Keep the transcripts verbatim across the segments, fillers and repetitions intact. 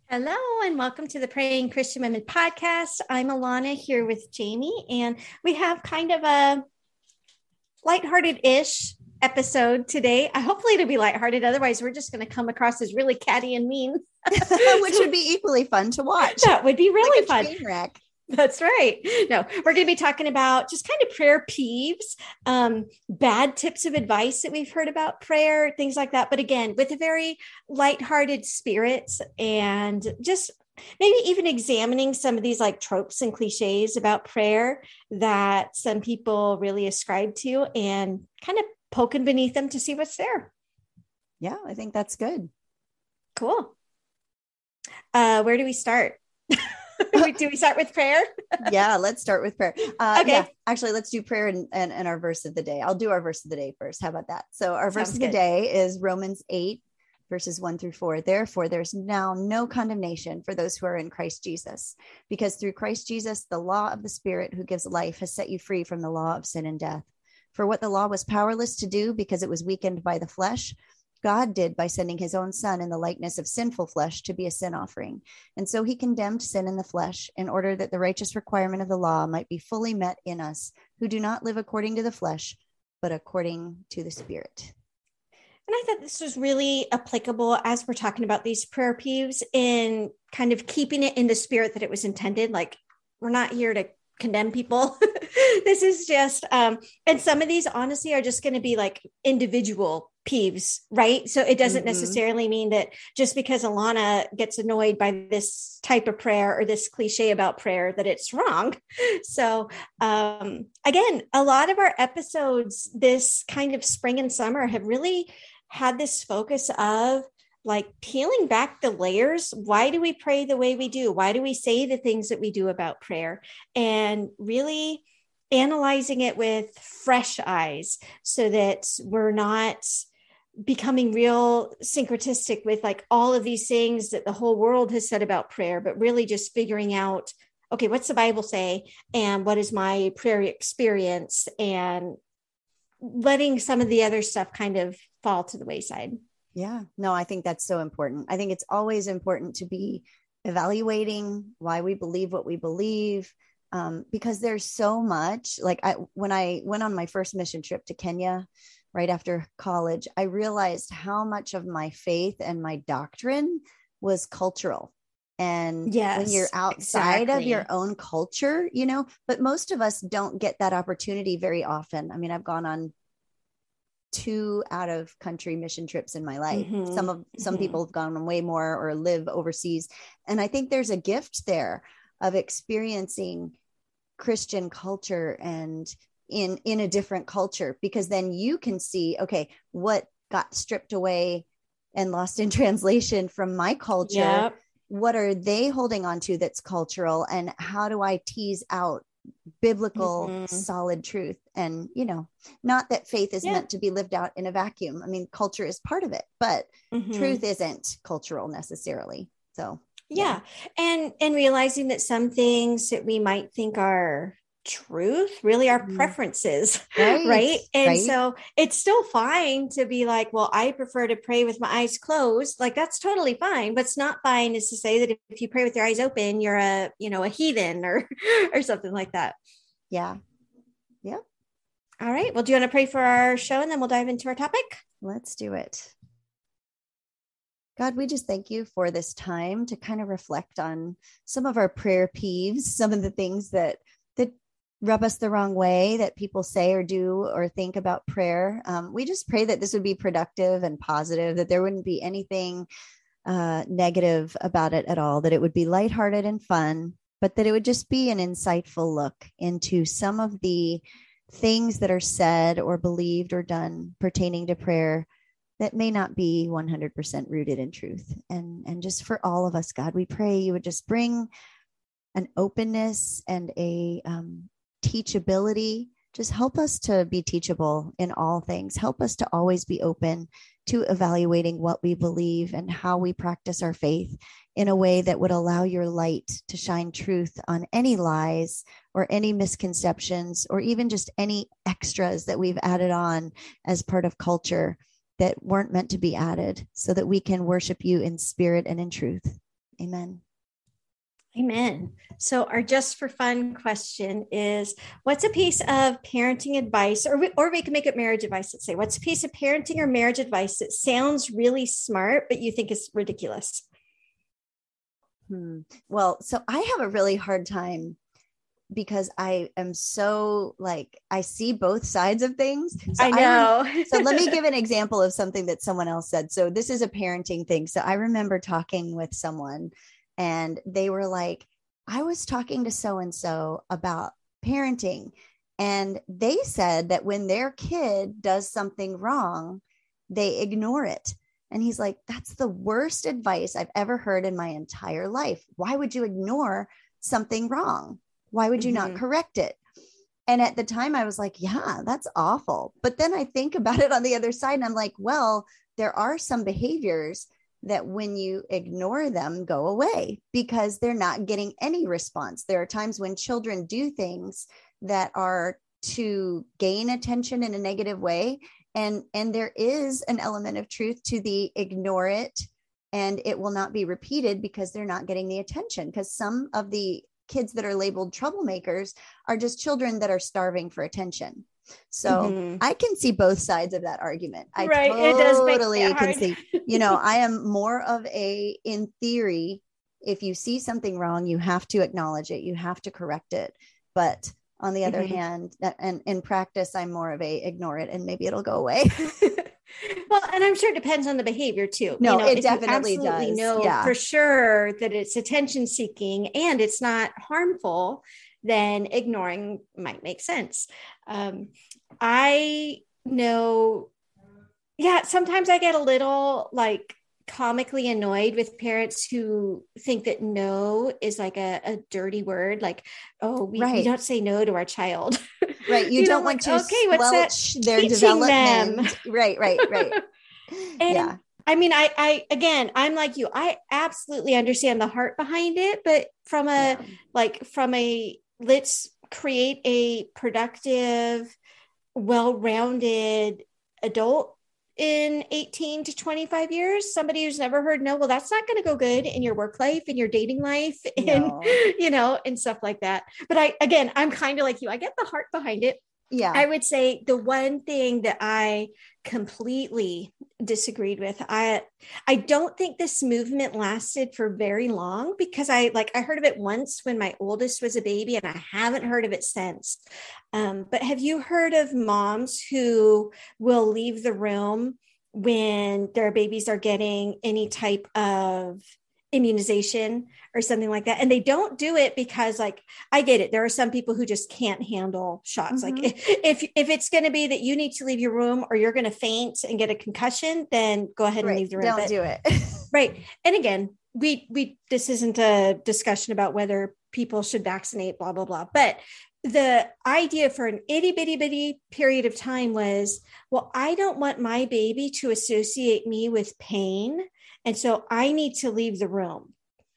Hello and welcome to the Praying Christian Women podcast. I'm Alana here with Jamie, and we have kind of a lighthearted-ish episode today. I hopefully it'll be lighthearted. Otherwise, we're just going to come across as really catty and mean, which would be equally fun to watch. That would be really like a fun. Train wreck. That's right. No, we're going to be talking about just kind of prayer peeves, um, bad tips of advice that we've heard about prayer, things like that. But again, with a very lighthearted spirit, and just maybe even examining some of these like tropes and cliches about prayer that some people really ascribe to, and kind of poking beneath them to see what's there. Yeah, I think that's good. Cool. Uh, where do we start? Do we start with prayer? Yeah, let's start with prayer. Uh, okay. Yeah, actually, let's do prayer and, and, and our verse of the day. I'll do our verse of the day first. How about that? So our verse Sounds of the good. day is Romans eight, verses one through four. Therefore, there's now no condemnation for those who are in Christ Jesus, because through Christ Jesus, the law of the Spirit who gives life has set you free from the law of sin and death. For what the law was powerless to do because it was weakened by the flesh, God did by sending his own son in the likeness of sinful flesh to be a sin offering. And so he condemned sin in the flesh in order that the righteous requirement of the law might be fully met in us who do not live according to the flesh, but according to the Spirit. And I thought this was really applicable as we're talking about these prayer peeves, in kind of keeping it in the spirit that it was intended. Like, we're not here to condemn people. This is just, um, and some of these honestly are just going to be like individual peeves, right? So it doesn't mm-hmm. necessarily mean that just because Alana gets annoyed by this type of prayer or this cliche about prayer that it's wrong. So um, again, a lot of our episodes this kind of spring and summer have really had this focus of like peeling back the layers. Why do we pray the way we do? Why do we say the things that we do about prayer? And really analyzing it with fresh eyes so that we're not becoming real syncretistic with like all of these things that the whole world has said about prayer, but really just figuring out, okay, what's the Bible say? And what is my prayer experience? And letting some of the other stuff kind of fall to the wayside. Yeah, no, I think that's so important. I think it's always important to be evaluating why we believe what we believe, um, because there's so much. Like I, when I went on my first mission trip to Kenya right after college, I realized how much of my faith and my doctrine was cultural. And yes, when you're outside exactly. of your own culture, you know, but most of us don't get that opportunity very often. I mean, I've gone on two out of country mission trips in my life. Mm-hmm. Some of some mm-hmm. people have gone on way more or live overseas. And I think there's a gift there of experiencing Christian culture and in, in a different culture, because then you can see, okay, what got stripped away and lost in translation from my culture. Yep. What are they holding on to that's cultural? And how do I tease out biblical, mm-hmm. solid truth? And, you know, not that faith is yeah. meant to be lived out in a vacuum. I mean, culture is part of it, but mm-hmm. truth isn't cultural necessarily. So, yeah. yeah. And, and realizing that some things that we might think are truth really are mm-hmm. preferences, right? right? And right. so it's still fine to be like, well, I prefer to pray with my eyes closed. Like, that's totally fine. What's not fine is to say that if, if you pray with your eyes open, you're a, you know, a heathen or, or something like that. Yeah. Yeah. All right. Well, do you want to pray for our show and then we'll dive into our topic? Let's do it. God, we just thank you for this time to kind of reflect on some of our prayer peeves, some of the things that that rub us the wrong way that people say or do or think about prayer. Um, we just pray that this would be productive and positive, that there wouldn't be anything uh, negative about it at all, that it would be lighthearted and fun, but that it would just be an insightful look into some of the things that are said or believed or done pertaining to prayer that may not be one hundred percent rooted in truth. And, and just for all of us, God, we pray you would just bring an openness and a um, teachability. Just help us to be teachable in all things. Help us to always be open to evaluating what we believe and how we practice our faith in a way that would allow your light to shine truth on any lies or any misconceptions, or even just any extras that we've added on as part of culture that weren't meant to be added, so that we can worship you in spirit and in truth. Amen. Amen. So our just for fun question is, what's a piece of parenting advice, or we, or we can make it marriage advice. Let's say, what's a piece of parenting or marriage advice that sounds really smart, but you think is ridiculous? Hmm. Well, so I have a really hard time because I am so like, I see both sides of things. So I know. I, so let me give an example of something that someone else said. So this is a parenting thing. So I remember talking with someone and they were like, I was talking to so-and-so about parenting. And they said that when their kid does something wrong, they ignore it. And he's like, that's the worst advice I've ever heard in my entire life. Why would you ignore something wrong? Why would you mm-hmm. not correct it? And at the time I was like, yeah, that's awful. But then I think about it on the other side and I'm like, well, there are some behaviors that when you ignore them, go away because they're not getting any response. There are times when children do things that are to gain attention in a negative way. And, and there is an element of truth to the ignore it and it will not be repeated because they're not getting the attention. Because some of the kids that are labeled troublemakers are just children that are starving for attention. So mm-hmm. I can see both sides of that argument. I right. totally it does can see, you know, I am more of a, in theory, if you see something wrong, you have to acknowledge it. You have to correct it. But on the other mm-hmm. hand, and in practice, I'm more of a ignore it and maybe it'll go away. Well, and I'm sure it depends on the behavior too. No, you know, it if definitely you absolutely does. know yeah. for sure that it's attention seeking and it's not harmful, then ignoring might make sense. Um, I know, yeah, sometimes I get a little like comically annoyed with parents who think that no is like a, a dirty word. Like, oh, we, right. we don't say no to our child. Right. You, you don't know, want like, to okay, squelch their development. Them? Right, right, right. And yeah. I mean, I, I, again, I'm like you, I absolutely understand the heart behind it, but from a, yeah. like from a, let's create a productive, well-rounded adult in eighteen to twenty-five years, somebody who's never heard no, well, that's not going to go good in your work life, in your dating life, and, no. you know, and stuff like that. But I, again, I'm kind of like you, I get the heart behind it. Yeah. I would say the one thing that I completely disagreed with, I, I don't think this movement lasted for very long because I like, I heard of it once when my oldest was a baby and I haven't heard of it since. Um, but have you heard of moms who will leave the room when their babies are getting any type of immunization or something like that? And they don't do it because, like, I get it. There are some people who just can't handle shots. Mm-hmm. Like if, if, if it's going to be that you need to leave your room or you're going to faint and get a concussion, then go ahead and right. leave the room. Don't but, do it. Right. And again, we, we, this isn't a discussion about whether people should vaccinate, blah, blah, blah. But the idea for an itty bitty bitty period of time was, well, I don't want my baby to associate me with pain. And so I need to leave the room.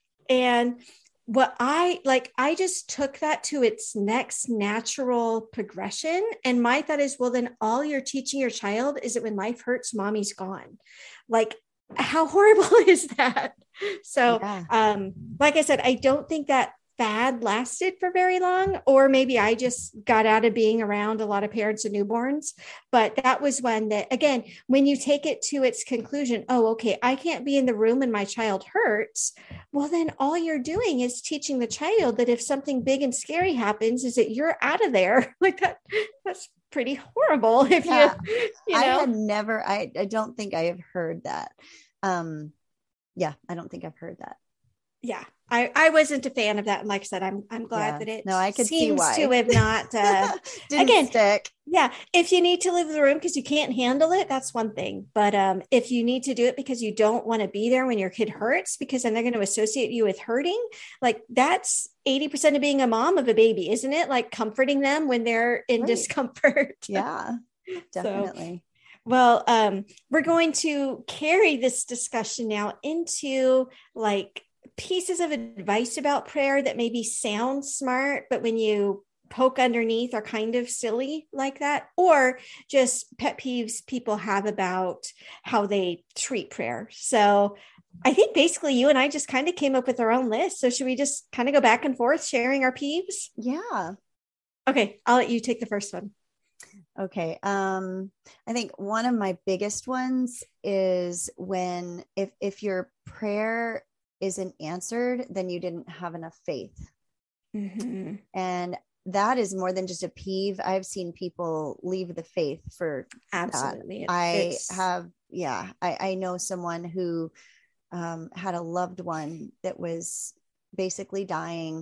And what I like, I just took that to its next natural progression. And my thought is, well, then all you're teaching your child is that when life hurts, mommy's gone. Like, how horrible is that? So, yeah. um, like I said, I don't think that fad lasted for very long, or maybe I just got out of being around a lot of parents of newborns. But that was one that, again, when you take it to its conclusion, oh, okay, I can't be in the room when my child hurts. Well, then all you're doing is teaching the child that if something big and scary happens, is that you're out of there. Like that, that's pretty horrible. If yeah. you, you know? I had never, I, I don't think I have heard that. Um, yeah, I don't think I've heard that. Yeah, I, I wasn't a fan of that. And like I said, I'm I'm glad yeah. that it no, I could seems see why. to have not uh, again stick. Yeah, if you need to leave the room because you can't handle it, that's one thing. But um, if you need to do it because you don't want to be there when your kid hurts, because then they're going to associate you with hurting, like that's eighty percent of being a mom of a baby, isn't it? Like comforting them when they're in right. discomfort. Yeah, definitely. So, well, um, we're going to carry this discussion now into like pieces of advice about prayer that maybe sound smart, but when you poke underneath are kind of silly like that, or just pet peeves people have about how they treat prayer. So I think basically you and I just kind of came up with our own list. So should we just kind of go back and forth sharing our peeves? Yeah. Okay. I'll let you take the first one. Okay. Um, I think one of my biggest ones is when, if, if your prayer isn't answered, then you didn't have enough faith. Mm-hmm. And that is more than just a peeve. I've seen people leave the faith for Absolutely. that. I It's... have, yeah, I, I know someone who um, had a loved one that was basically dying,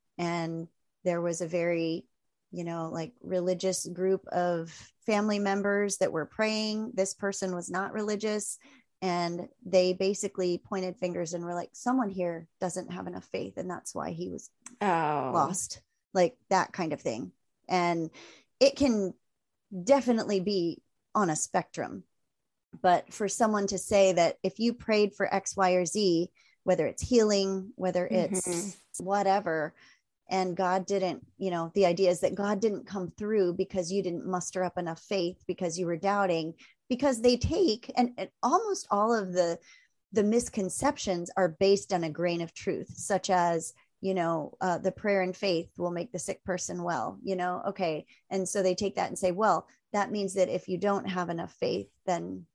and there was a very, you know, like religious group of family members that were praying. This person was not religious, and they basically pointed fingers and were like, someone here doesn't have enough faith, and that's why he was oh. lost, like that kind of thing. And it can definitely be on a spectrum, but for someone to say that if you prayed for X, Y, or Z, whether it's healing, whether it's mm-hmm. whatever, and God didn't, you know, the idea is that God didn't come through because you didn't muster up enough faith, because you were doubting, because they take, and, and almost all of the, the misconceptions are based on a grain of truth, such as, you know, uh, the prayer and faith will make the sick person well, you know, okay. And so they take that and say, well, that means that if you don't have enough faith, then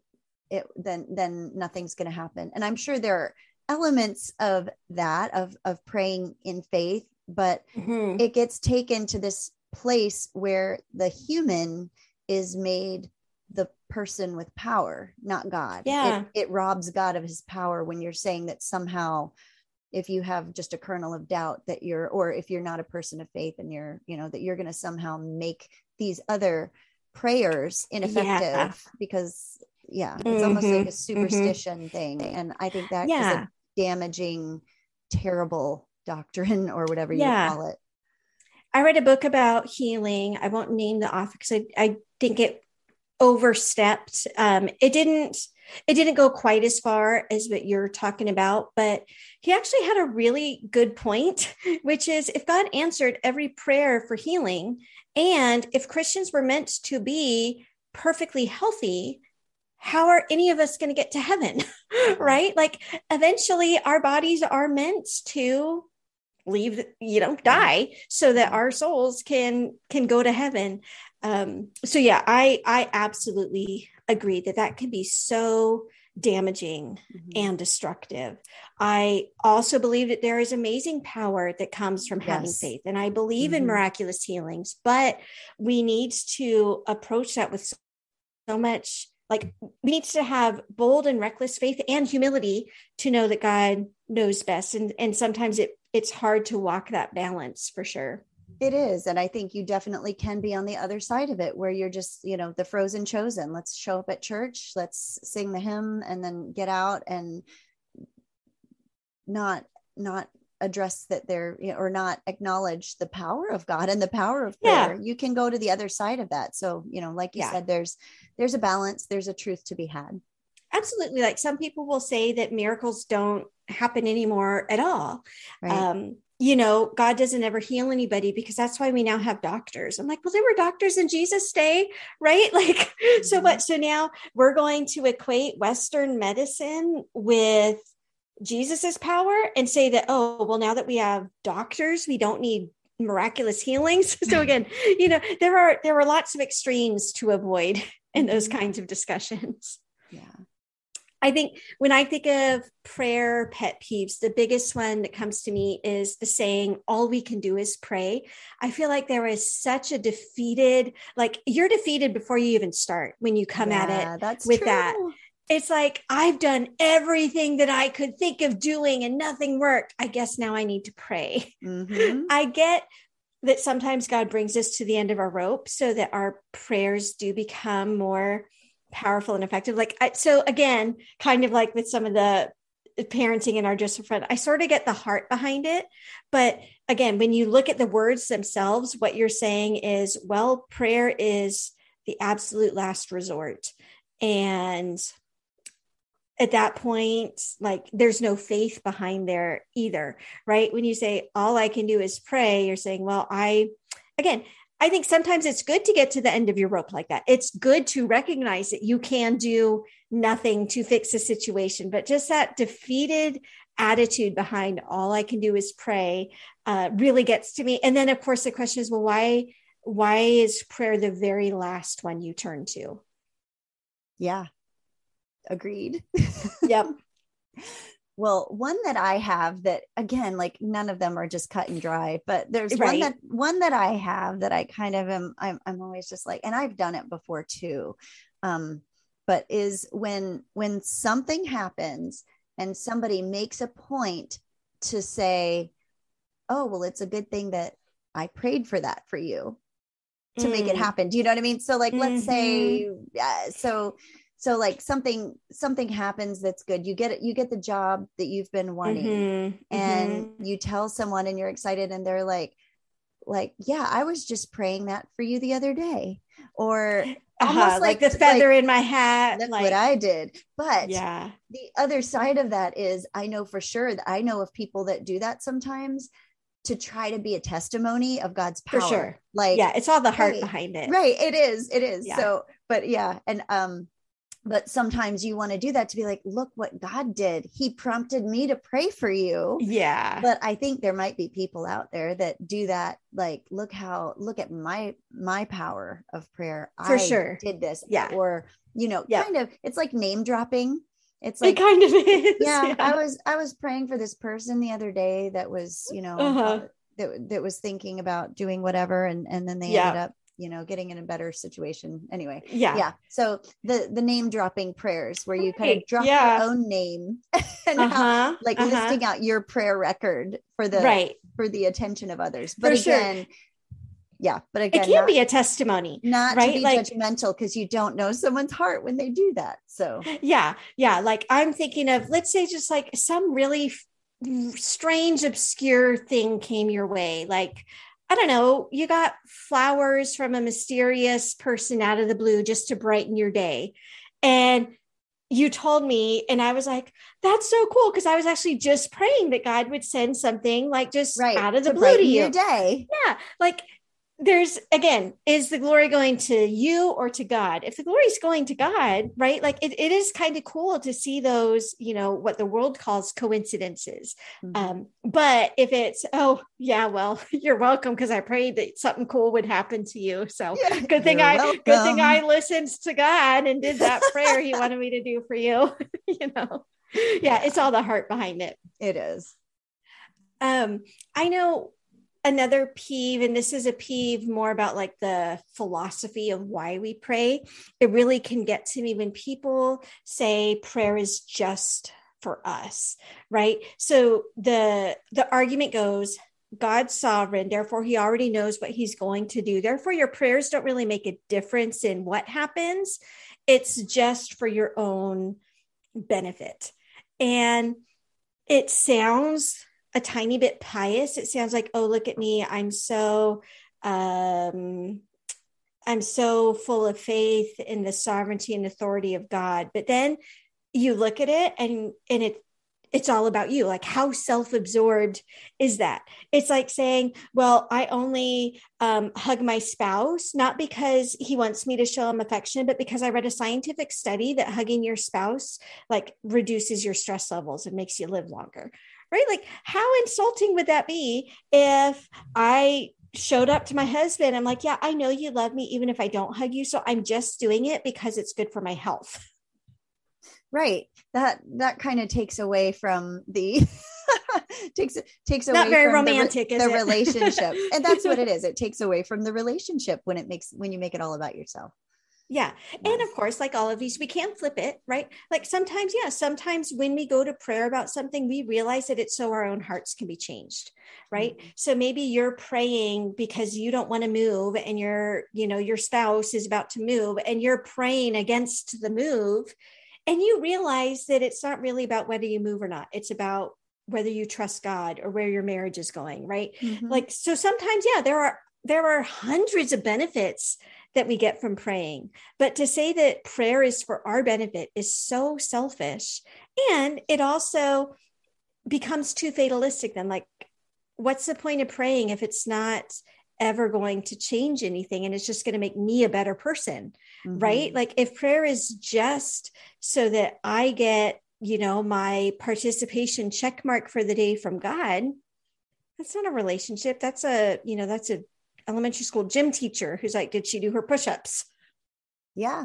it, then, then nothing's going to happen. And I'm sure there are elements of that, of, of praying in faith, but mm-hmm. it gets taken to this place where the human is made the person with power, not God. Yeah. It, it robs God of his power when you're saying that somehow, if you have just a kernel of doubt that you're, or if you're not a person of faith and you're, you know, that you're going to somehow make these other prayers ineffective yeah. because yeah, it's mm-hmm. almost like a superstition mm-hmm. thing. And I think that yeah. is a damaging, terrible doctrine, or whatever yeah. you call it. I read a book about healing. I won't name the author because I, I think it overstepped. Um, it didn't, it didn't go quite as far as what you're talking about, but he actually had a really good point, which is if God answered every prayer for healing, and if Christians were meant to be perfectly healthy, how are any of us going to get to heaven? Right? Like eventually our bodies are meant to leave, you know, die so that our souls can, can go to heaven. Um, so yeah, I, I absolutely agree that that can be so damaging mm-hmm. and destructive. I also believe that there is amazing power that comes from yes. having faith. And I believe mm-hmm. in miraculous healings, but we need to approach that with so much, like we need to have bold and reckless faith and humility to know that God knows best. And, and sometimes it, it's hard to walk that balance for sure. It is. And I think you definitely can be on the other side of it, where you're just, you know, the frozen chosen. Let's show up at church, let's sing the hymn, and then get out and not, not address that they're, you know, or not acknowledge the power of God and the power of prayer. Yeah. You can go to the other side of that. So, you know, like you yeah. said, there's, there's a balance, there's a truth to be had. Absolutely. Like some people will say that miracles don't happen anymore at all. Right. Um, you know, God doesn't ever heal anybody because that's why we now have doctors. I'm like, well, there were doctors in Jesus' day, right? Like, mm-hmm. so what? So now we're going to equate Western medicine with Jesus's power and say that, oh, well, now that we have doctors, we don't need miraculous healings. So again, you know, there are, there are lots of extremes to avoid in those kinds of discussions. Yeah. I think when I think of prayer pet peeves, the biggest one that comes to me is the saying, all we can do is pray. I feel like there is such a defeated, like you're defeated before you even start when you come yeah, at it that's with true. that. It's like, I've done everything that I could think of doing and nothing worked. I guess now I need to pray. Mm-hmm. I get that sometimes God brings us to the end of our rope so that our prayers do become more powerful and effective. Like, I, so again, kind of like with some of the parenting in our Joseph friend, I sort of get the heart behind it. But again, when you look at the words themselves, what you're saying is, well, prayer is the absolute last resort. And at that point, like there's no faith behind there either, right? When you say, all I can do is pray, you're saying, well, I, again, I think sometimes it's good to get to the end of your rope like that. It's good to recognize that you can do nothing to fix a situation, but just that defeated attitude behind all I can do is pray uh, really gets to me. And then of course the question is, well, why, why is prayer the very last one you turn to? Yeah. Agreed. Yep. Well, one that I have that, again, like none of them are just cut and dry, but there's Right. one that one that I have that I kind of am, I'm, I'm always just like, and I've done it before too. Um, but is when, when something happens and somebody makes a point to say, oh, well, it's a good thing that I prayed for that for you to mm. make it happen. Do you know what I mean? So like, let's mm-hmm. say, uh, so So like something, something happens that's good. You get it, you get the job that you've been wanting mm-hmm. and mm-hmm. you tell someone and you're excited and they're like, like, yeah, I was just praying that for you the other day. Or uh-huh, almost like, like the feather like, in my hat. That's like, what I did. But yeah, the other side of that is I know for sure that I know of people that do that sometimes to try to be a testimony of God's power. For sure. Like, yeah, it's all the heart right, behind it. Right. It is. It is. Yeah. So, but yeah. And, um, but sometimes you want to do that to be like, look what God did. He prompted me to pray for you. Yeah. But I think there might be people out there that do that. Like, look how, look at my, my power of prayer. For I sure. did this. Yeah. Or, you know, yep. kind of, it's like name dropping. It's like, it kind of is. Yeah, yeah. I was, I was praying for this person the other day that was, you know, uh-huh. uh, that, that was thinking about doing whatever. And, and then they yeah. ended up, you know, getting in a better situation anyway. Yeah. Yeah. So the, the name dropping prayers where you kind right. of drop yeah. your own name and uh-huh. how, like uh-huh. listing out your prayer record for the, right. for the attention of others. But for again, sure. yeah, but again, it can not, be a testimony, not right? to be like, judgmental because you don't know someone's heart when they do that. So yeah. Yeah. Like I'm thinking of, let's say just like some really f- strange, obscure thing came your way. Like, I don't know, you got flowers from a mysterious person out of the blue just to brighten your day. And you told me, and I was like, that's so cool. Cause I was actually just praying that God would send something like just right, out of the to blue to you. Your day. Yeah. Like there's, again, is the glory going to you or to God? If the glory is going to God, right? Like it, it is kind of cool to see those, you know, what the world calls coincidences. Mm-hmm. Um, but if it's, oh yeah, well, you're welcome. Cause I prayed that something cool would happen to you. So yeah, good thing I, welcome. good thing I listened to God and did that prayer he wanted me to do for you. you know? Yeah. It's all the heart behind it. It is. Um, I know another peeve, and this is a peeve more about like the philosophy of why we pray. It really can get to me when people say prayer is just for us, right? So the, the argument goes, God's sovereign, therefore he already knows what he's going to do. Therefore your prayers don't really make a difference in what happens. It's just for your own benefit. And it sounds a tiny bit pious. It sounds like, oh, look at me. I'm so, um, I'm so full of faith in the sovereignty and authority of God. But then you look at it and, and it, it's all about you. Like how self-absorbed is that? It's like saying, well, I only um, hug my spouse, not because he wants me to show him affection, but because I read a scientific study that hugging your spouse like reduces your stress levels and makes you live longer. Right? Like how insulting would that be if I showed up to my husband? I'm like, yeah, I know you love me, even if I don't hug you. So I'm just doing it because it's good for my health. Right. That, that kind of takes away from the, takes, takes away Not very from romantic, the, is the it? relationship. And that's what it is. It takes away from the relationship when it makes, when you make it all about yourself. Yeah. And of course, like all of these, we can flip it, right? Like sometimes, yeah, sometimes when we go to prayer about something, we realize that it's so our own hearts can be changed, right? Mm-hmm. So maybe you're praying because you don't want to move and your, you know, your spouse is about to move and you're praying against the move. And you realize that it's not really about whether you move or not. It's about whether you trust God or where your marriage is going, right? Mm-hmm. Like, so sometimes, yeah, there are, there are hundreds of benefits that we get from praying. But to say that prayer is for our benefit is so selfish. And it also becomes too fatalistic then. Like, what's the point of praying if it's not ever going to change anything. And it's just going to make me a better person. Mm-hmm. Right. Like if prayer is just so that I get, you know, my participation check mark for the day from God, that's not a relationship. That's a, you know, that's a elementary school gym teacher who's like, did she do her push-ups? Yeah.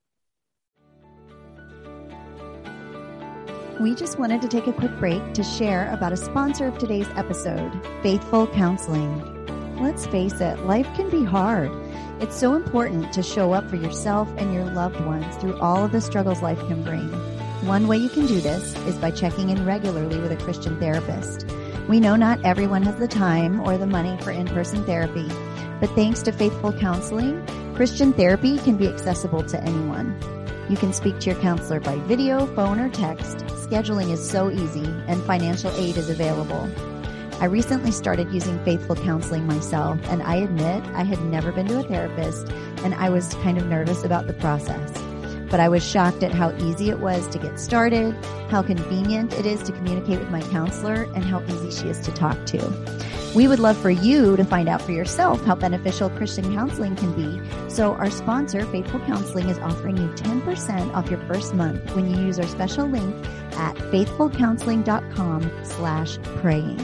We just wanted to take a quick break to share about a sponsor of today's episode, Faithful Counseling. Let's face it, life can be hard. It's so important to show up for yourself and your loved ones through all of the struggles life can bring. One way you can do this is by checking in regularly with a Christian therapist. We know not everyone has the time or the money for in-person therapy, but thanks to Faithful Counseling, Christian therapy can be accessible to anyone. You can speak to your counselor by video, phone, or text. Scheduling is so easy, and financial aid is available. I recently started using Faithful Counseling myself, and I admit I had never been to a therapist, and I was kind of nervous about the process. But I was shocked at how easy it was to get started, how convenient it is to communicate with my counselor, and how easy she is to talk to. We would love for you to find out for yourself how beneficial Christian counseling can be. So our sponsor, Faithful Counseling, is offering you ten percent off your first month when you use our special link at faithfulcounseling.com slash praying.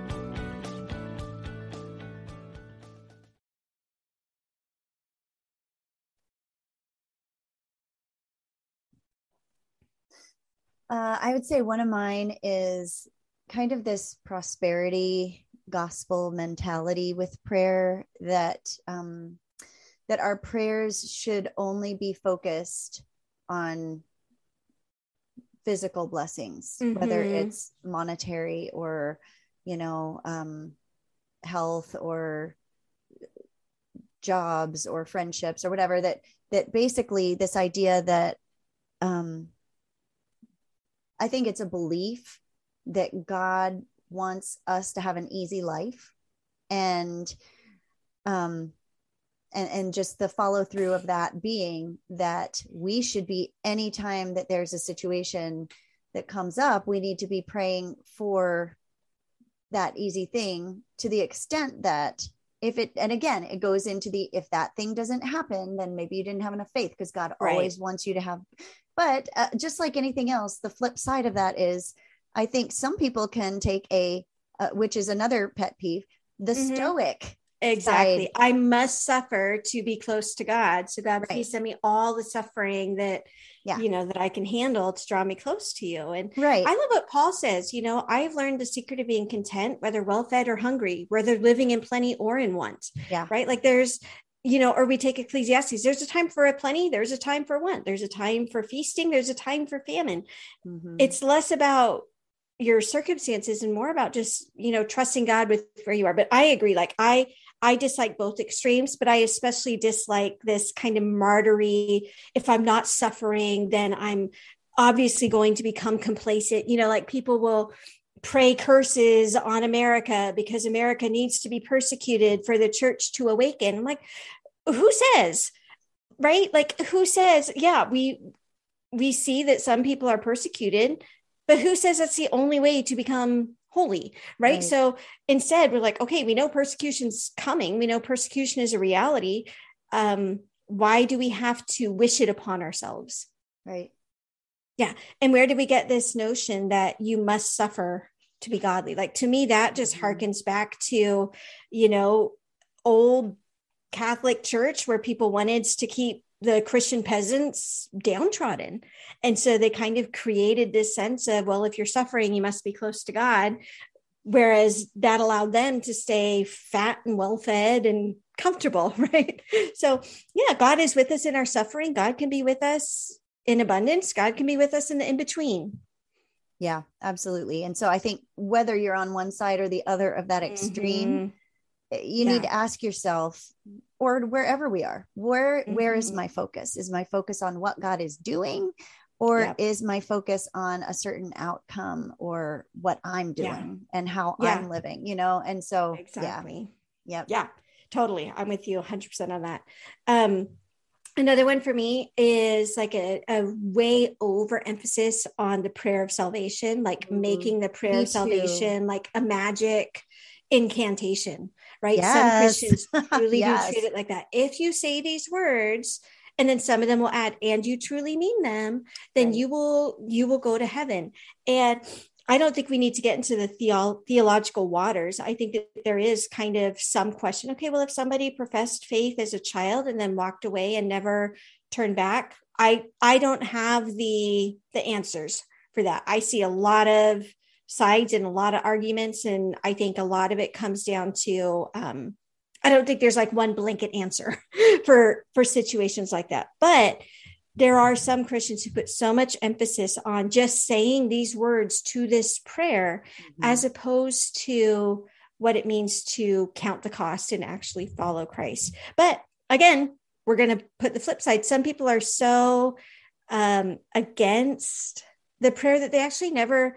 Uh, I would say one of mine is kind of this prosperity gospel mentality with prayer, that um, that our prayers should only be focused on physical blessings, mm-hmm. whether it's monetary or, you know, um, health or jobs or friendships or whatever, that, that basically this idea that um, I think it's a belief that God wants us to have an easy life, and um and and just the follow through of that being that we should be, anytime that there's a situation that comes up, we need to be praying for that easy thing, to the extent that if it, and again, it goes into the, if that thing doesn't happen, then maybe you didn't have enough faith, because God right. always wants you to have, but uh, just like anything else, the flip side of that is, I think some people can take a, uh, which is another pet peeve, the mm-hmm. stoic. Exactly. Side. I must suffer to be close to God. So God, right. please send me all the suffering that, yeah. you know, that I can handle to draw me close to you. And right. I love what Paul says, you know, I've learned the secret of being content, whether well-fed or hungry, whether living in plenty or in want. Yeah. Right. Like there's, you know, or we take Ecclesiastes, there's a time for a plenty, there's a time for want, there's a time for feasting, there's a time for famine. Mm-hmm. It's less about your circumstances and more about just, you know, trusting God with where you are. But I agree. Like I, I dislike both extremes, but I especially dislike this kind of martyry. If I'm not suffering, then I'm obviously going to become complacent. You know, like people will pray curses on America because America needs to be persecuted for the church to awaken. I'm like, who says, right? Like who says, yeah, we, we see that some people are persecuted, but who says that's the only way to become holy, right? right? So instead, we're like, okay, we know persecution's coming. We know persecution is a reality. Um, why do we have to wish it upon ourselves? Right. Yeah. And where did we get this notion that you must suffer to be godly? Like to me, that just mm-hmm. harkens back to, you know, old Catholic Church where people wanted to keep the Christian peasants downtrodden. And so they kind of created this sense of, well, if you're suffering, you must be close to God. Whereas that allowed them to stay fat and well-fed and comfortable, right? So yeah, God is with us in our suffering. God can be with us in abundance. God can be with us in the in-between. Yeah, absolutely. And so I think whether you're on one side or the other of that extreme, mm-hmm. you yeah. need to ask yourself, or wherever we are, where, mm-hmm. where is my focus? Is my focus on what God is doing, or yep. is my focus on a certain outcome or what I'm doing yeah. and how yeah. I'm living, you know? And so, exactly. Yeah. Yep. Yeah, totally. I'm with you one hundred percent on that. Um, another one for me is like a, a way overemphasis on the prayer of salvation, like mm-hmm. making the prayer me of salvation, too. like a magic, incantation, right? Yes. Some Christians truly Yes. do treat it like that. If you say these words, and then some of them will add, and you truly mean them, then Right. you will, you will go to heaven. And I don't think we need to get into the theo- theological waters. I think that there is kind of some question. Okay, well, if somebody professed faith as a child and then walked away and never turned back, I I don't have the the answers for that. I see a lot of sides and a lot of arguments, and I think a lot of it comes down to um, I don't think there's like one blanket answer for for situations like that, but there are some Christians who put so much emphasis on just saying these words to this prayer, mm-hmm. as opposed to what it means to count the cost and actually follow Christ. But again, we're going to put the flip side. Some people are so um, against the prayer that they actually never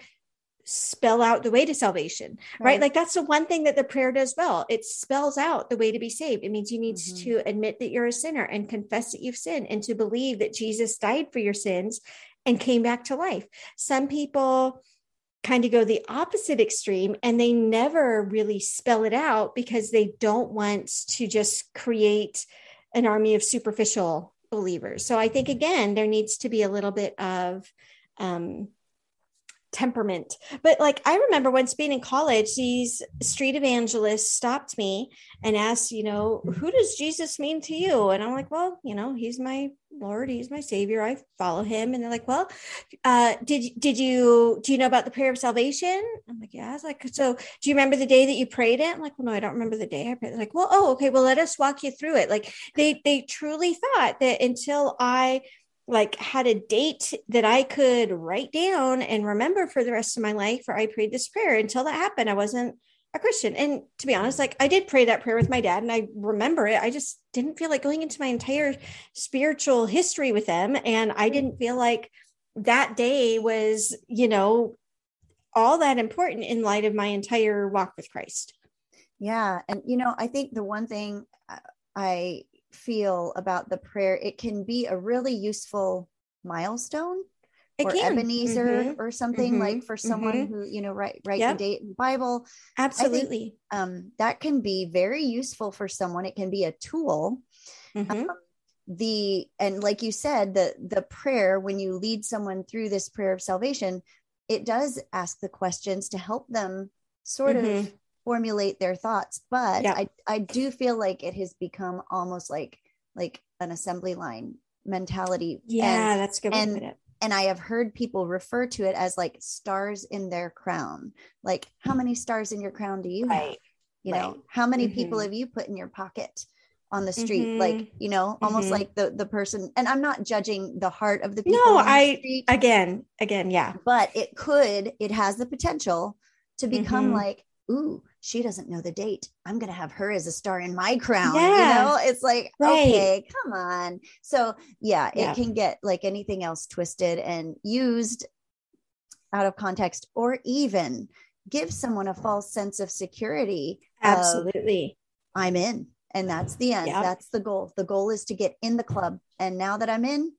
spell out the way to salvation, right? right? Like that's the one thing that the prayer does well. It spells out the way to be saved. It means you need mm-hmm. to admit that you're a sinner and confess that you've sinned, and to believe that Jesus died for your sins and came back to life. Some people kind of go the opposite extreme, and they never really spell it out because they don't want to just create an army of superficial believers. So I think, again, there needs to be a little bit of um, temperament. But like, I remember once being in college, these street evangelists stopped me and asked, you know, who does Jesus mean to you? And I'm like, well, you know, he's my Lord, he's my savior, I follow him. And they're like, well, uh, did, did you, do you know about the prayer of salvation? I'm like, yeah. I was like, so do you remember the day that you prayed it? I'm like, well, no, I don't remember the day I prayed. They're like, well, oh, okay. Well, let us walk you through it. Like they, they truly thought that until I like had a date that I could write down and remember for the rest of my life, or I prayed this prayer, until that happened, I wasn't a Christian. And to be honest, like I did pray that prayer with my dad and I remember it. I just didn't feel like going into my entire spiritual history with them. And I didn't feel like that day was, you know, all that important in light of my entire walk with Christ. Yeah. And, you know, I think the one thing I feel about the prayer, it can be a really useful milestone it or can. Ebenezer mm-hmm. or something, mm-hmm. like for someone mm-hmm. who, you know, write, write yep. the date in the Bible. Absolutely. I think, um, that can be very useful for someone. It can be a tool. Mm-hmm. Um, the, and like you said, the, the prayer, when you lead someone through this prayer of salvation, it does ask the questions to help them sort mm-hmm. of formulate their thoughts. But yeah. I, I do feel like it has become almost like, like an assembly line mentality. Yeah, and, that's a good way to put it. And I have heard people refer to it as like stars in their crown. Like, how many stars in your crown do you right. have? You right. know, how many mm-hmm. people have you put in your pocket on the street? Mm-hmm. Like, you know, almost mm-hmm. like the, the person, and I'm not judging the heart of the people. No, on the I, street, again, again, yeah. But it could, it has the potential to become mm-hmm. like, ooh, she doesn't know the date. I'm going to have her as a star in my crown. Yeah. You know, it's like, right. okay, come on. So yeah, yeah, it can get like anything else twisted and used out of context, or even give someone a false sense of security. Absolutely. Of, I'm in. And that's the end. Yep. That's the goal. The goal is to get in the club. And now that I'm in,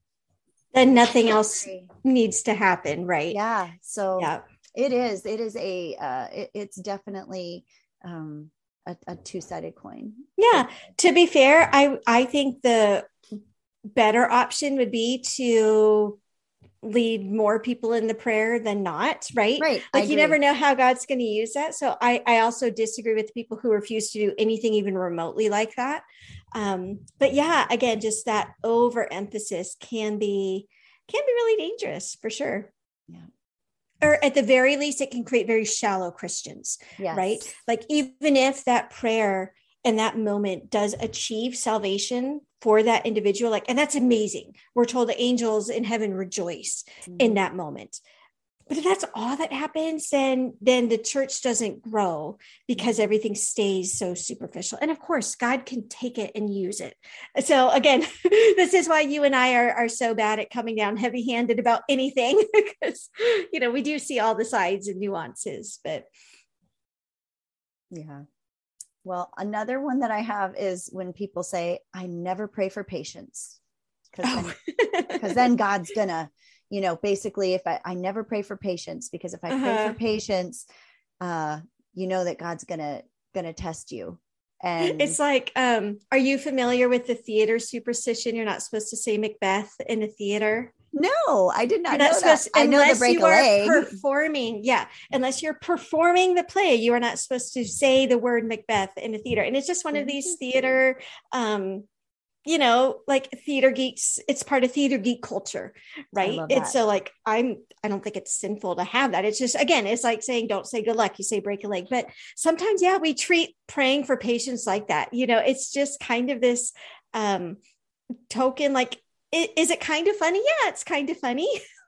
then nothing else needs to happen. Right. Yeah. So yeah. It is, it is a, uh, it, it's definitely um, a, a two-sided coin. Yeah. To be fair, I, I think the better option would be to lead more people in the prayer than not. Right. Right. Like you never know how God's going to use that. So I, I also disagree with people who refuse to do anything even remotely like that. Um, but yeah, again, just that overemphasis can be, can be really dangerous for sure. Yeah. Or at the very least, it can create very shallow Christians, yes. right? Like even if that prayer in that moment does achieve salvation for that individual, like, and that's amazing. We're told the angels in heaven rejoice mm-hmm. in that moment. But if that's all that happens, then, then the church doesn't grow because everything stays so superficial. And of course, God can take it and use it. So again, this is why you and I are, are so bad at coming down heavy-handed about anything, because, you know, we do see all the sides and nuances, but. Yeah. Well, another one that I have is when people say, I never pray for patience, because oh. then, because then God's gonna, you know, basically if I, I never pray for patience, because if I uh-huh. pray for patience, uh, you know that God's gonna gonna test you. And it's like, um, are you familiar with the theater superstition? You're not supposed to say Macbeth in a theater. No, I did not You're not know supposed, that. I know the break you a are leg. performing. Yeah. Unless you're performing the play, you are not supposed to say the word Macbeth in a theater. And it's just one of these theater, um, you know, like theater geeks, it's part of theater geek culture, right? It's so like, I'm, I don't think it's sinful to have that. It's just, again, it's like saying, don't say good luck, you say break a leg. But sometimes, yeah, we treat praying for patients like that. You know, it's just kind of this um, token, like, it, is it kind of funny? Yeah, it's kind of funny.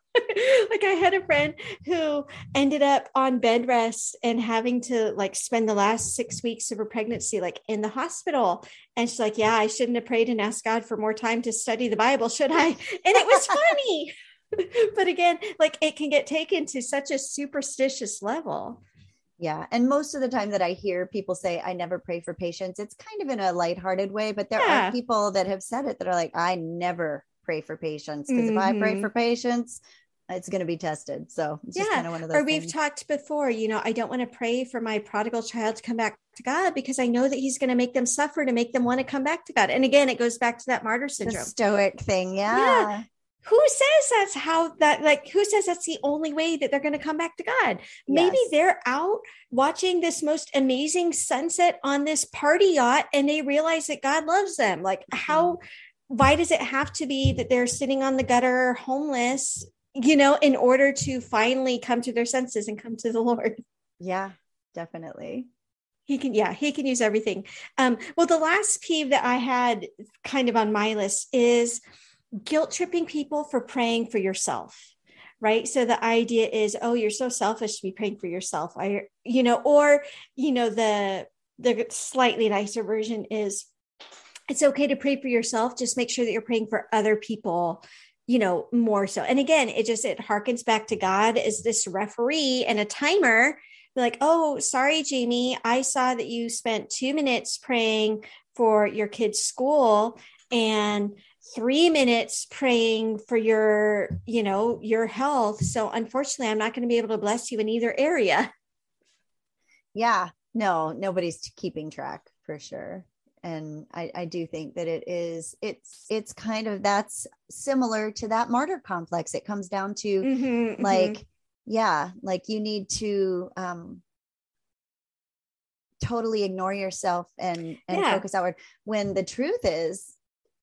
Like I had a friend who ended up on bed rest and having to like spend the last six weeks of her pregnancy, like in the hospital. And she's like, yeah, I shouldn't have prayed and asked God for more time to study the Bible, should I? And it was funny. But again, like it can get taken to such a superstitious level. Yeah. And most of the time that I hear people say, I never pray for patients, it's kind of in a lighthearted way, but there Yeah. are people that have said it that are like, I never pray for patients, because Mm-hmm. if I pray for patients, it's going to be tested. So it's just yeah. kind of one of those Or we've things. talked before, you know, I don't want to pray for my prodigal child to come back to God because I know that he's going to make them suffer to make them want to come back to God. And again, it goes back to that martyr syndrome. The stoic thing. Yeah. Yeah. Who says that's how that, like, who says that's the only way that they're going to come back to God? Maybe Yes. they're out watching this most amazing sunset on this party yacht and they realize that God loves them. Like, mm-hmm. how, why does it have to be that they're sitting on the gutter homeless, you know, in order to finally come to their senses and come to the Lord? Yeah, definitely. He can, yeah, he can use everything. Um, well, the last peeve that I had kind of on my list is guilt tripping people for praying for yourself, right? So the idea is, oh, you're so selfish to be praying for yourself. I, you know, or, you know, the, the slightly nicer version is it's okay to pray for yourself. Just make sure that you're praying for other people, you know, more so. And again, it just, it harkens back to God as this referee and a timer. Like, oh, sorry, Jamie, I saw that you spent two minutes praying for your kid's school and three minutes praying for your, you know, your health. So unfortunately, I'm not going to be able to bless you in either area. Yeah, no, nobody's keeping track for sure. And I, I do think that it is, it's, it's kind of, that's similar to that martyr complex. It comes down to mm-hmm, like, mm-hmm. yeah, like you need to um, totally ignore yourself and, and yeah. focus outward, when the truth is,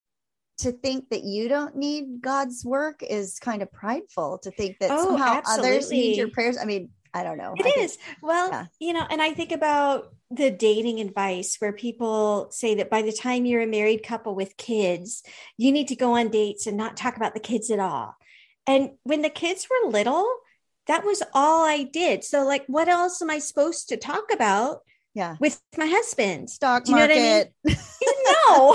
to think that you don't need God's work is kind of prideful. To think that oh, somehow absolutely. Others need your prayers. I mean, I don't know. It I is. think, well, yeah. you know, and I think about the dating advice where people say that by the time you're a married couple with kids, you need to go on dates and not talk about the kids at all. And when the kids were little, that was all I did. So like, what else am I supposed to talk about? Yeah. With my husband? Stock Do you market. Know what I mean? No,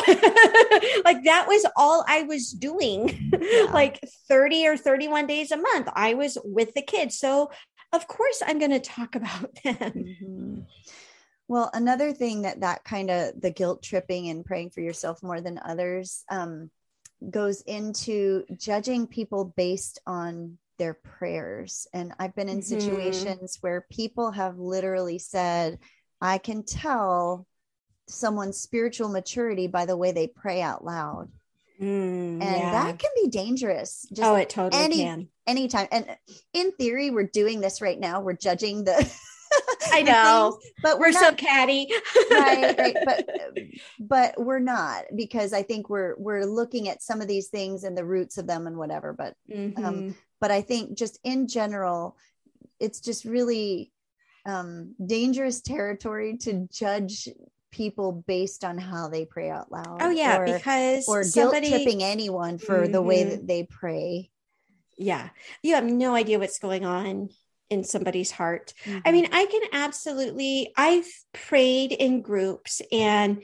like that was all I was doing. Yeah. Like thirty or thirty-one days a month, I was with the kids. So of course I'm going to talk about them. Mm-hmm. Well, another thing that that kind of the guilt tripping and praying for yourself more than others um, goes into judging people based on their prayers. And I've been in mm-hmm. situations where people have literally said, I can tell someone's spiritual maturity by the way they pray out loud. Mm, and yeah. that can be dangerous. Just oh, it totally any, can. Anytime. And in theory, we're doing this right now. We're judging the I know, things, but we're, we're so not, catty. right, right. But but we're not, because I think we're we're looking at some of these things and the roots of them and whatever. But mm-hmm. um, but I think just in general, it's just really um, dangerous territory to judge people based on how they pray out loud. Oh yeah, or, because or somebody, guilt tripping anyone for mm-hmm. the way that they pray. Yeah, you have no idea what's going on in somebody's heart. Mm-hmm. I mean, I can absolutely, I've prayed in groups, and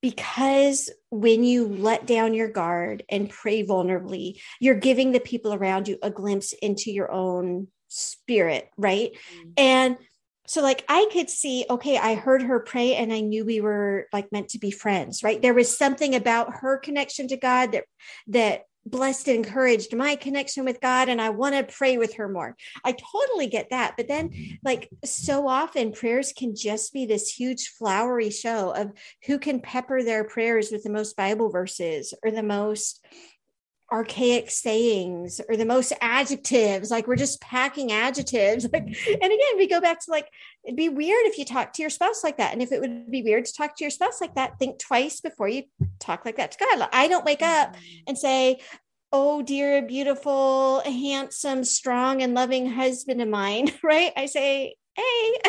because when you let down your guard and pray vulnerably, you're giving the people around you a glimpse into your own spirit, right? Mm-hmm. And so like I could see, okay, I heard her pray and I knew we were like meant to be friends, right? There was something about her connection to God that, that blessed and encouraged my connection with God, and I want to pray with her more. I totally get that. But then, like, so often prayers can just be this huge flowery show of who can pepper their prayers with the most Bible verses or the most archaic sayings or the most adjectives. Like, we're just packing adjectives. Like, and again, we go back to, like, it'd be weird if you talk to your spouse like that. And if it would be weird to talk to your spouse like that, think twice before you talk like that to God. Like, I don't wake up and say, oh dear, beautiful, handsome, strong, and loving husband of mine, right? I say, hey.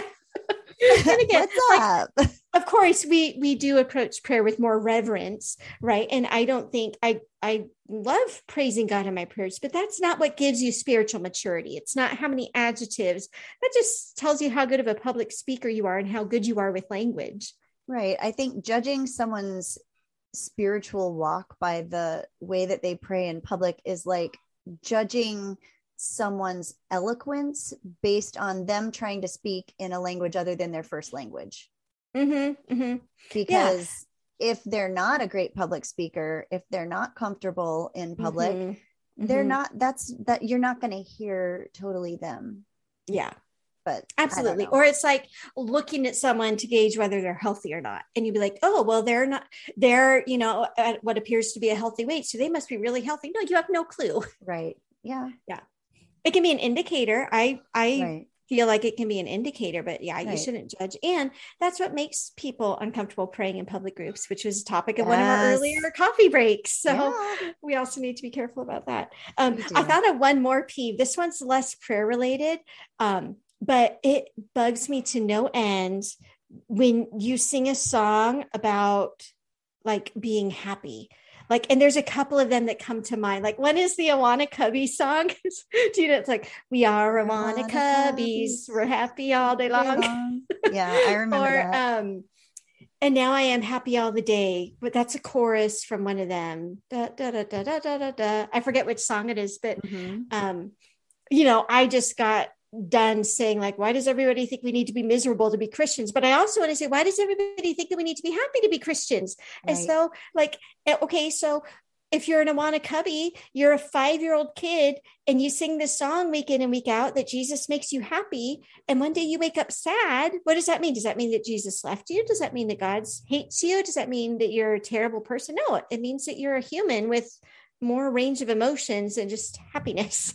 And again, what's up? Like, of course, we we do approach prayer with more reverence, right? And I don't think I I love praising God in my prayers, but that's not what gives you spiritual maturity. It's not how many adjectives. That just tells you how good of a public speaker you are and how good you are with language. Right. I think judging someone's spiritual walk by the way that they pray in public is like judging someone's eloquence based on them trying to speak in a language other than their first language. Mm-hmm, mm-hmm. Because yeah. if they're not a great public speaker, if they're not comfortable in public, mm-hmm. they're mm-hmm. not, that's that you're not going to hear totally them. Yeah. But absolutely. Or it's like looking at someone to gauge whether they're healthy or not. And you'd be like, oh, well, they're not, they're, you know, at what appears to be a healthy weight. So they must be really healthy. No, you have no clue. Right. Yeah. Yeah. It can be an indicator. I, I right. feel like it can be an indicator, but yeah, right. you shouldn't judge. And that's what makes people uncomfortable praying in public groups, which was a topic of yes. one of our earlier coffee breaks. So yeah. we also need to be careful about that. Um, I thought of one more peeve. This one's less prayer related. Um, But it bugs me to no end when you sing a song about like being happy. Like, and there's a couple of them that come to mind. Like, one is the Awana Cubby song. Do you know, it's like, we are Awana Cubbies. We're happy all day long. long. Yeah, I remember or, that. Um, and now I am happy all the day. But that's a chorus from one of them. Da, da, da, da, da, da, da. I forget which song it is, but, mm-hmm. um, you know, I just got done saying, like, why does everybody think we need to be miserable to be Christians? But I also want to say, why does everybody think that we need to be happy to be Christians? Right. And so, like, okay, so if you're an Awana Cubby, you're a five-year-old kid and you sing this song week in and week out that Jesus makes you happy. And one day you wake up sad. What does that mean? Does that mean that Jesus left you? Does that mean that God hates you? Does that mean that you're a terrible person? No, it means that you're a human with more range of emotions than just happiness.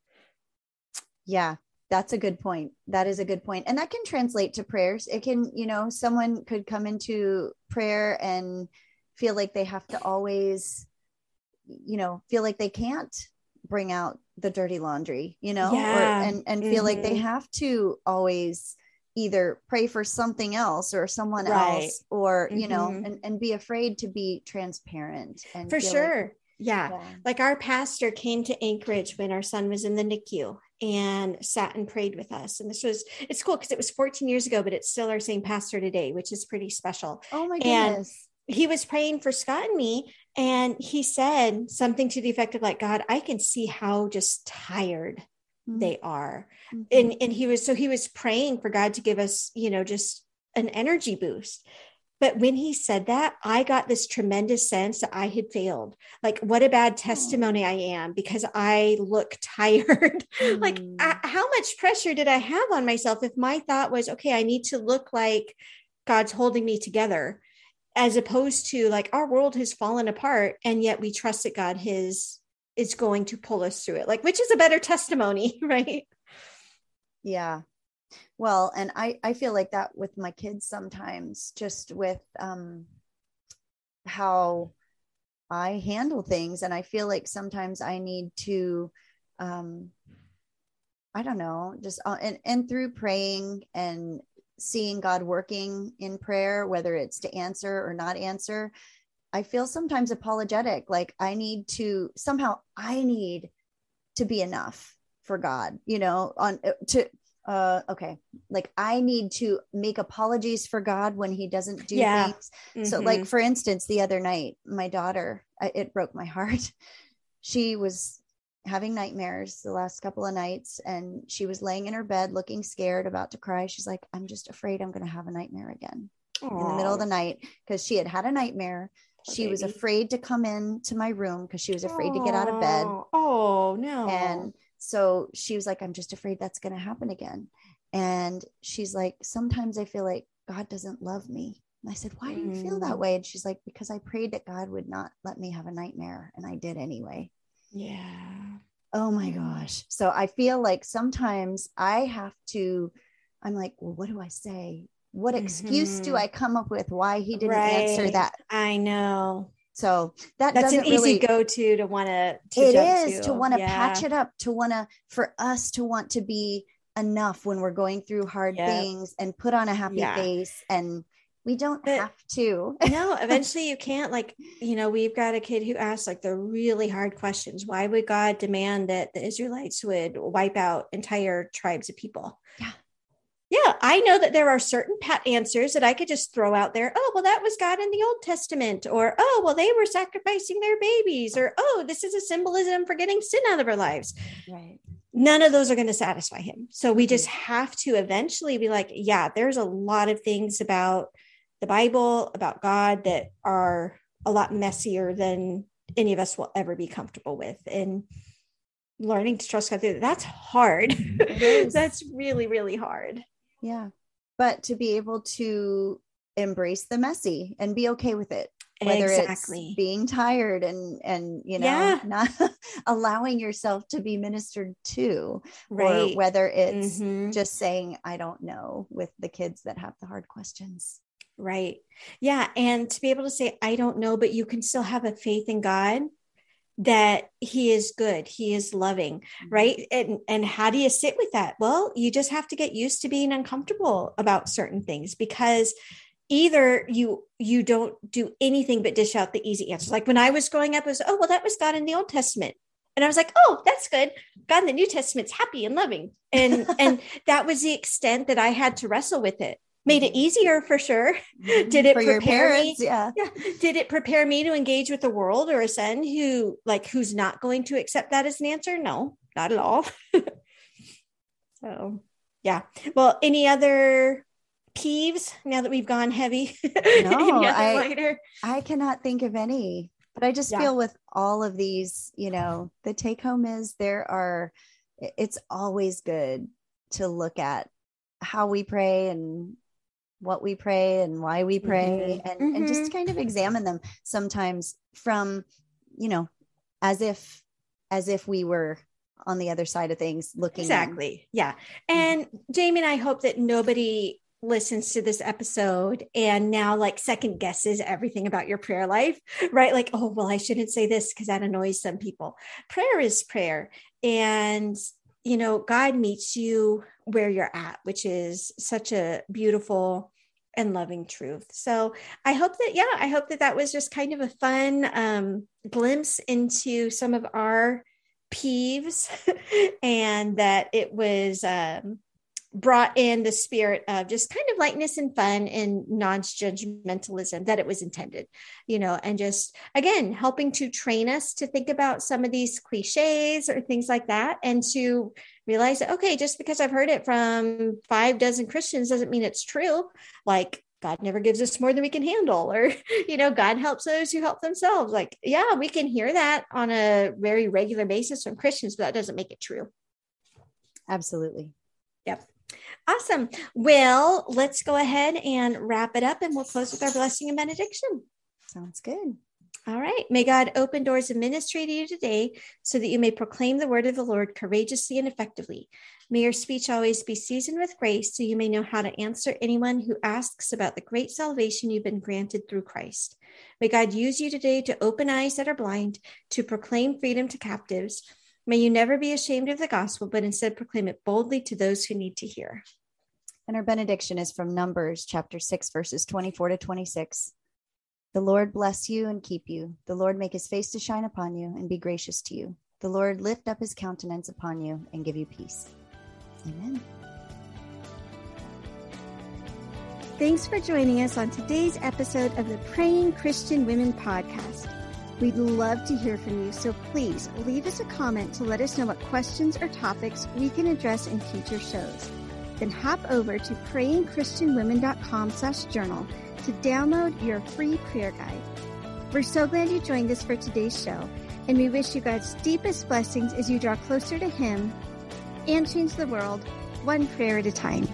Yeah. That's a good point. That is a good point. And that can translate to prayers. It can, you know, someone could come into prayer and feel like they have to always, you know, feel like they can't bring out the dirty laundry, you know, yeah. or, and, and feel mm-hmm. like they have to always either pray for something else or someone right. else, or, mm-hmm. you know, and, and be afraid to be transparent. And for sure. Like, yeah. yeah. Like, our pastor came to Anchorage when our son was in the N I C U and sat and prayed with us. And this was, it's cool because it was fourteen years ago, but it's still our same pastor today, which is pretty special. Oh my goodness. And he was praying for Scott and me. And he said something to the effect of, like, God, I can see how just tired mm-hmm. they are. Mm-hmm. And, and he was, so he was praying for God to give us, you know, just an energy boost. But when he said that, I got this tremendous sense that I had failed. Like, what a bad testimony I am because I look tired. Mm. Like, I, how much pressure did I have on myself if my thought was, okay, I need to look like God's holding me together, as opposed to, like, our world has fallen apart and yet we trust that God has, is going to pull us through it. Like, which is a better testimony, right? Yeah. Well, and I, I feel like that with my kids sometimes, just with um, how I handle things. And I feel like sometimes I need to, um, I don't know, just, uh, and, and through praying and seeing God working in prayer, whether it's to answer or not answer, I feel sometimes apologetic. Like, I need to, somehow I need to be enough for God, you know, on to, uh okay, like, I need to make apologies for God when he doesn't do yeah. things. Mm-hmm. So, like, for instance, the other night, my daughter, it broke my heart. She was having nightmares the last couple of nights, and she was laying in her bed looking scared, about to cry. She's like, I'm just afraid I'm going to have a nightmare again. Aww. In the middle of the night, because she had had a nightmare She baby. was afraid to come in to my room because she was afraid oh, to get out of bed. Oh, no. And so she was like, I'm just afraid that's going to happen again. And she's like, sometimes I feel like God doesn't love me. And I said, why do you feel that way? And she's like, because I prayed that God would not let me have a nightmare. And I did anyway. Yeah. Oh my gosh. So I feel like sometimes I have to, I'm like, well, what do I say? What excuse mm-hmm. do I come up with why he didn't right. answer that? I know. So that that's doesn't an easy really, go-to to want to. It is to, to want to yeah. patch it up, to want to, for us to want to be enough when we're going through hard yep. things and put on a happy yeah. face. And we don't but, have to. No, eventually you can't. Like, you know, we've got a kid who asks like the really hard questions. Why would God demand that the Israelites would wipe out entire tribes of people? Yeah. Yeah, I know that there are certain pat answers that I could just throw out there. Oh, well, that was God in the Old Testament. Or, oh, well, they were sacrificing their babies. Or, oh, this is a symbolism for getting sin out of our lives. Right. None of those are going to satisfy him. So we just have to eventually be like, yeah, there's a lot of things about the Bible, about God that are a lot messier than any of us will ever be comfortable with. And learning to trust God through that, that's hard. That's really, really hard. Yeah. But to be able to embrace the messy and be okay with it, whether exactly. it's being tired and, and, you know, yeah. not allowing yourself to be ministered to, right. or whether it's mm-hmm. just saying, I don't know, with the kids that have the hard questions. Right. Yeah. And to be able to say, I don't know, but you can still have a faith in God that he is good. He is loving. Right. And, and how do you sit with that? Well, you just have to get used to being uncomfortable about certain things, because either you, you don't do anything but dish out the easy answers. Like when I was growing up, it was, oh, well, that was God in the Old Testament. And I was like, oh, that's good. God in the New Testament's happy and loving. And, and that was the extent that I had to wrestle with it. Made it easier for sure. Did it for prepare your parents, me? Yeah. yeah. Did it prepare me to engage with the world or a son who like, who's not going to accept that as an answer? No, not at all. So yeah. Well, any other peeves now that we've gone heavy? No, I, I cannot think of any, but I just yeah. feel with all of these, you know, the take home is there are, it's always good to look at how we pray and what we pray and why we pray, mm-hmm. and, mm-hmm. and just kind of examine them sometimes from, you know, as if, as if we were on the other side of things looking. Exactly. In. Yeah. And mm-hmm. Jamie and I hope that nobody listens to this episode and now like second guesses everything about your prayer life, right? Like, oh, well, I shouldn't say this because that annoys some people. Prayer is prayer. And you know, God meets you where you're at, which is such a beautiful and loving truth. So I hope that, yeah, I hope that that was just kind of a fun um, glimpse into some of our peeves and that it was um, brought in the spirit of just kind of lightness and fun and non-judgmentalism that it was intended, you know, and just, again, helping to train us to think about some of these cliches or things like that. And to realize that, okay, just because I've heard it from five dozen Christians doesn't mean it's true. Like God never gives us more than we can handle, or, you know, God helps those who help themselves. Like, yeah, we can hear that on a very regular basis from Christians, but that doesn't make it true. Absolutely. Yep. Awesome. Well, let's go ahead and wrap it up, and we'll close with our blessing and benediction. Sounds good. All right. May God open doors of ministry to you today so that you may proclaim the word of the Lord courageously and effectively. May your speech always be seasoned with grace so you may know how to answer anyone who asks about the great salvation you've been granted through Christ. May God use you today to open eyes that are blind, to proclaim freedom to captives. May you never be ashamed of the gospel, but instead proclaim it boldly to those who need to hear. And our benediction is from Numbers chapter six, verses twenty-four to twenty-six. The Lord bless you and keep you. The Lord make his face to shine upon you and be gracious to you. The Lord lift up his countenance upon you and give you peace. Amen. Thanks for joining us on today's episode of the Praying Christian Women podcast. We'd love to hear from you, so please leave us a comment to let us know what questions or topics we can address in future shows. Then hop over to praying christian women dot com slash journal to download your free prayer guide. We're so glad you joined us for today's show, and we wish you God's deepest blessings as you draw closer to Him and change the world one prayer at a time.